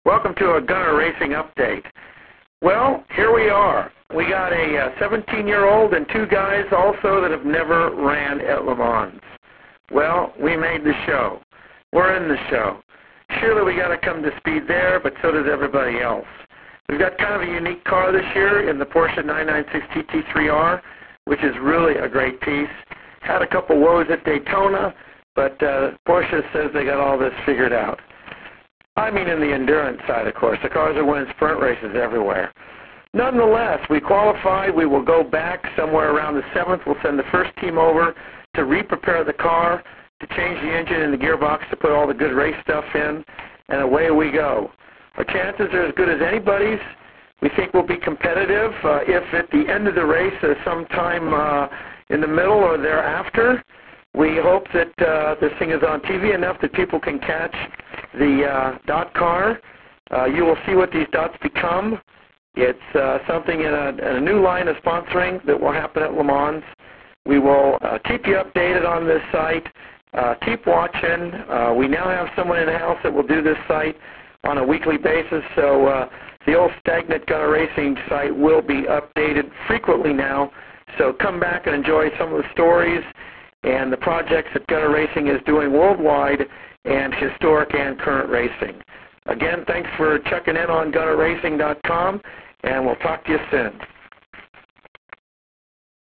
Welcome to a Gunner Racing update. Well, here we are. We got a 17-year-old and two guys also that have never ran at Le Mans. Well, we made the show. We're in the show. Surely we got to come to speed there, but so does everybody else. We've got kind of a unique car this year in the Porsche 996 GT3R, which is really a great piece. Had a couple woes at Daytona, but Porsche says they got all this figured out. I mean in the endurance side, of course. The cars are winning sprint races everywhere. Nonetheless, we qualified. We will go back somewhere around the 7th. We'll send the first team over to re-prepare the car, to change the engine and the gearbox, to put all the good race stuff in, and away we go. Our chances are as good as anybody's. We think we'll be competitive. If at the end of the race, sometime in the middle or thereafter, we hope that this thing is on TV enough that people can catch the dot car. You will see what these dots become. It's something in a new line of sponsoring that will happen at Le Mans. We will keep you updated on this site. Keep watching. We now have someone in-house that will do this site on a weekly basis, so the old stagnant Gunner Racing site will be updated frequently now. So come back and enjoy some of the stories and the projects that Gunner Racing is doing worldwide and historic and current racing. Again, thanks for checking in on GunnerRacing.com, and we'll talk to you soon.